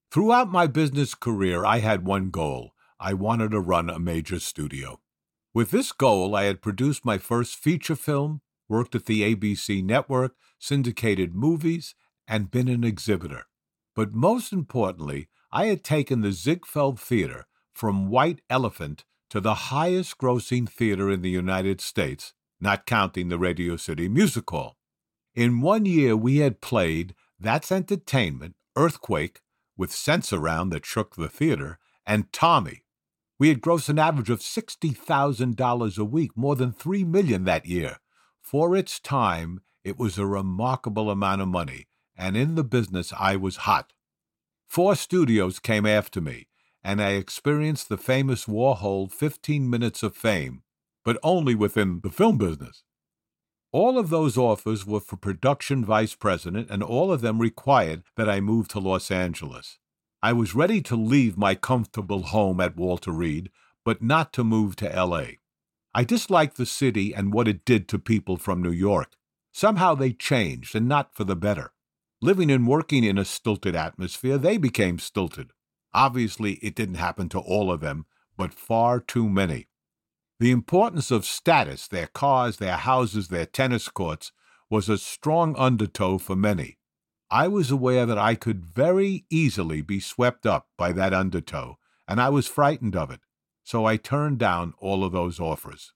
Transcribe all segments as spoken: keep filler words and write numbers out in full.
Throughout my business career, I had one goal. I wanted to run a major studio. With this goal, I had produced my first feature film, worked at the A B C network, syndicated movies, and been an exhibitor. But most importantly, I had taken the Ziegfeld Theater from White Elephant to the highest-grossing theater in the United States, not counting the Radio City Music Hall. In one year, we had played That's Entertainment, Earthquake, with Sense-Around that shook the theater, and Tommy. We had grossed an average of sixty thousand dollars a week, more than three million dollars that year. For its time, it was a remarkable amount of money, and in the business I was hot. Four studios came after me, and I experienced the famous Warhol fifteen minutes of fame, but only within the film business. All of those offers were for production vice president, and all of them required that I move to Los Angeles. I was ready to leave my comfortable home at Walter Reed, but not to move to L A. I disliked the city and what it did to people from New York. Somehow they changed, and not for the better. Living and working in a stilted atmosphere, they became stilted. Obviously, it didn't happen to all of them, but far too many. The importance of status, their cars, their houses, their tennis courts, was a strong undertow for many. I was aware that I could very easily be swept up by that undertow, and I was frightened of it, so I turned down all of those offers.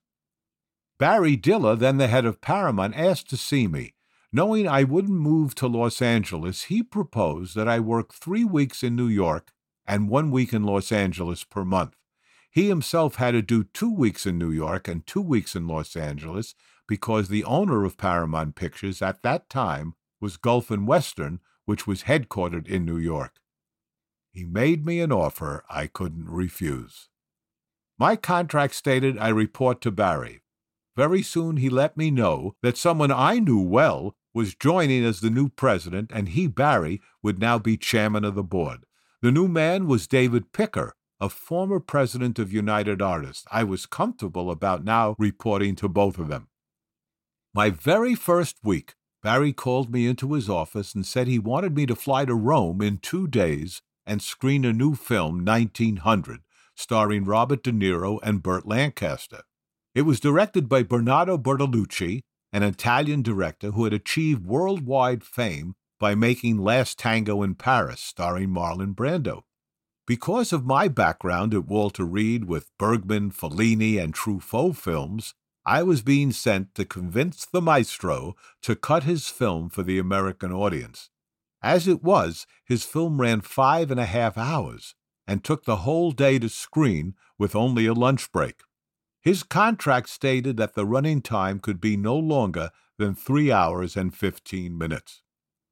Barry Diller, then the head of Paramount, asked to see me. Knowing I wouldn't move to Los Angeles, he proposed that I work three weeks in New York and one week in Los Angeles per month. He himself had to do two weeks in New York and two weeks in Los Angeles because the owner of Paramount Pictures at that time was Gulf and Western, which was headquartered in New York. He made me an offer I couldn't refuse. My contract stated I report to Barry. Very soon he let me know that someone I knew well was joining as the new president, and he, Barry, would now be chairman of the board. The new man was David Picker, a former president of United Artists. I was comfortable about now reporting to both of them. My very first week, Barry called me into his office and said he wanted me to fly to Rome in two days and screen a new film, nineteen hundred, starring Robert De Niro and Burt Lancaster. It was directed by Bernardo Bertolucci, an Italian director who had achieved worldwide fame by making Last Tango in Paris, starring Marlon Brando. Because of my background at Walter Reed with Bergman, Fellini, and Truffaut films, I was being sent to convince the maestro to cut his film for the American audience. As it was, his film ran five and a half hours and took the whole day to screen with only a lunch break. His contract stated that the running time could be no longer than three hours and fifteen minutes.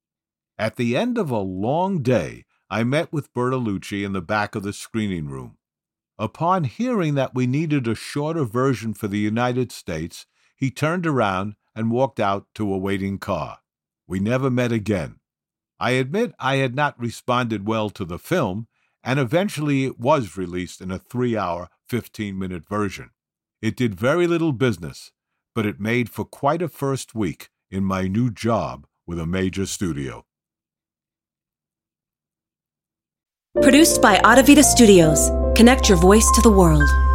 At the end of a long day, I met with Bertolucci in the back of the screening room. Upon hearing that we needed a shorter version for the United States, he turned around and walked out to a waiting car. We never met again. I admit I had not responded well to the film, and eventually it was released in a three-hour, fifteen-minute version. It did very little business, but it made for quite a first week in my new job with a major studio. Produced by Audavita Studios. Connect your voice to the world.